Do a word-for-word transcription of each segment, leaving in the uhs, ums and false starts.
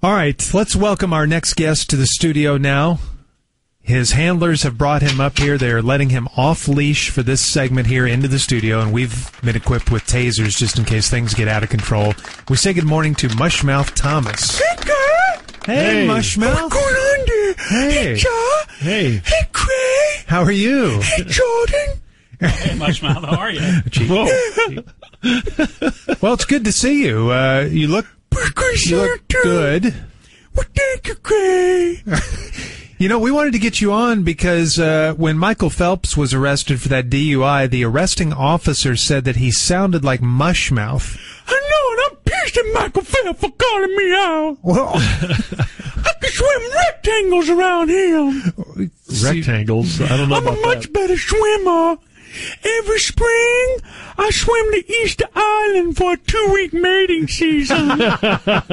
All right, let's welcome our next guest to the studio now. His handlers have brought him up here. They're letting him off leash for this segment here into the studio, and we've been equipped with tasers just in case things get out of control. We say good morning to Mushmouth Thomas. Hey, guy. Hey, hey. Mushmouth. What's going on there? Hey. Hey, Ja. Hey. Hey, Cray. How are you? Hey, Jordan. Hey, Mushmouth, how are you? Whoa. Well, it's good to see you. Uh, you look, you look good. Well, thank you, Cray. You know, we wanted to get you on because uh, when Michael Phelps was arrested for that D U I, the arresting officer said that he sounded like Mushmouth. I know, and I'm pissed at Michael Phelps for calling me out. Well, I can swim rectangles around him. Rectangles? I don't know I'm about a much that. better swimmer. Every spring, I swim to Easter Island for a two-week mating season. You know,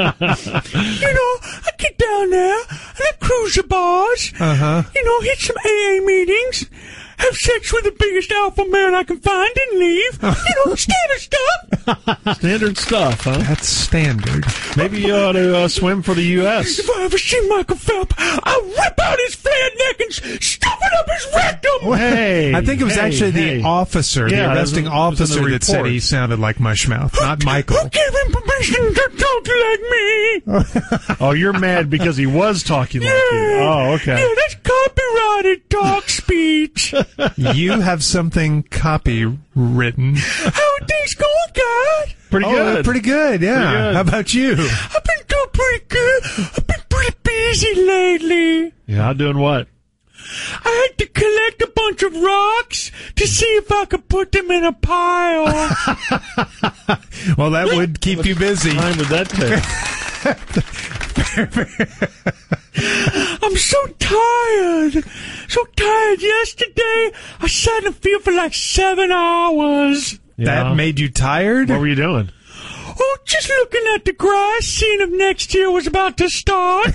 I get down there, and I cruise the bars, uh-huh. you know, hit some A A meetings, have sex with the biggest alpha male I can find, and leave. You know, standard stuff. Standard stuff, huh? That's standard. Maybe you ought to uh, swim for the U S If I ever see Michael Phelps, I'll rip out his flared neck and stuff it up his rectum. Hey, I think it was hey, actually hey. the officer, Yeah, the arresting it was- it was in officer the that said report. he sounded like Mushmouth, not Michael. Who gave him permission to talk like me? Oh, you're mad because he was talking like you. Oh, okay. Yeah, that's copyrighted talk speech. You have something copywritten. How are things going, guys? Pretty Oh, good. pretty good, yeah. Pretty good. How about you? I've been doing pretty good. I've been pretty busy lately. Yeah, doing what? I had to collect a bunch of rocks to see if I could put them in a pile. Well, that would keep you busy. Time would that take? I'm so tired. So tired. Yesterday, I sat in the field for like seven hours. Yeah. That made you tired? What were you doing? Oh, just looking at the grass, seeing if next year was about to start.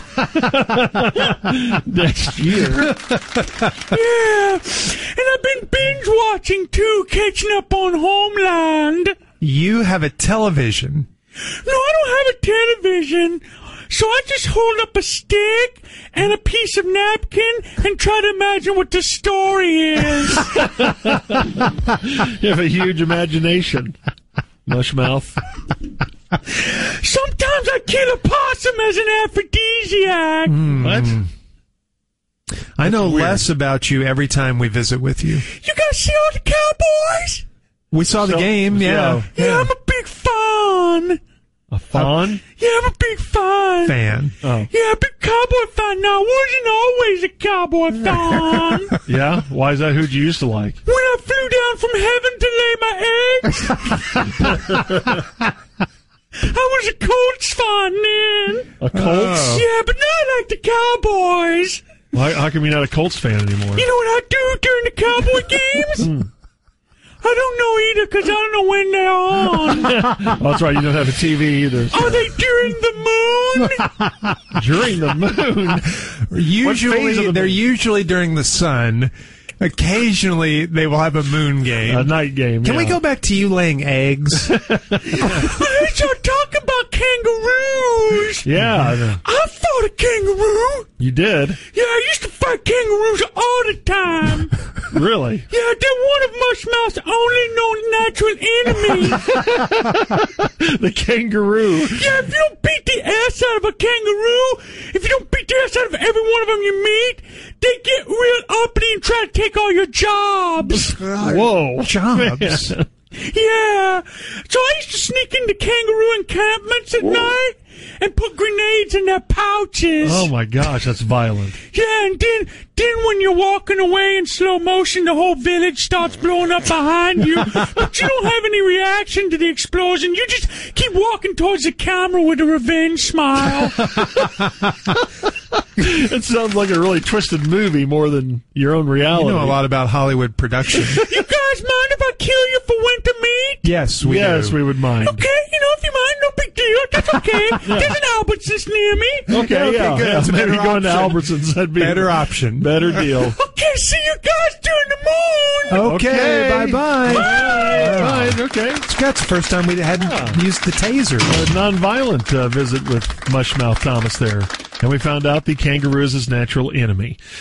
Next year. Yeah. And I've been binge watching too, catching up on Homeland. You have a television. No, I don't have a television. So I just hold up a stick and a piece of napkin and try to imagine what the story is. You have a huge imagination, Mushmouth. Sometimes I kill a possum as an aphrodisiac. Mm. What? I know weird. less about you every time we visit with you. You guys see all the Cowboys? We saw the So- game, yeah. yeah. Yeah, I'm a big fan. A fawn? Yeah, I'm a big fan. Fan. Oh. Yeah, big Cowboy fan. Now, I wasn't always a Cowboy fan. Yeah? Why is that? Who'd you used to like? When I flew down from heaven to lay my eggs, I was a Colts fan then. A Colts? Oh. Yeah, but now I like the Cowboys. Why, how come you're not a Colts fan anymore? You know what I do during the Cowboy games? I don't know either because I don't know when they're on. Oh, that's right. You don't have a T V either. Are they during the moon? During the moon. phase Usually, of the they're moon? usually during the sun. Occasionally, they will have a moon game. A night game. Can yeah. we go back to you laying eggs? Let's talk about kangaroos. Yeah, I know. I fought a kangaroo. You did. Yeah, I used to fight kangaroos all the time. Really? Yeah, they're one of Mushmouth's only known natural enemies. The kangaroo. Yeah, if you don't beat the ass out of a kangaroo, if you don't beat the ass out of every one of them you meet, they get real uppity and try to take all your jobs. Whoa. Jobs. Man. Yeah. So I used to sneak into kangaroo encampments at night and put grenades in their pouches. Oh my gosh, that's violent. Yeah, and then, then when you're walking away in slow motion, the whole village starts blowing up behind you. But you don't have any reaction to the explosion. You just keep walking towards the camera with a revenge smile. It sounds like a really twisted movie more than your own reality. You know a lot about Hollywood production. You guys mind if I kill you for winter meat? Yes, we yes, do. we would mind. Okay, you know, if you mind, no big deal. That's okay. There's an Albertsons near me. Okay, Okay, yeah. good. yeah. It's a Maybe better going to option. Albertsons, that'd be Better option. better deal. Okay, Okay, see you guys during the moon. Okay, Okay. bye-bye. Bye. Bye. Okay. That's the first time we hadn't used the taser. A nonviolent uh, visit with Mushmouth Thomas there. And we found out the kangaroo is his natural enemy.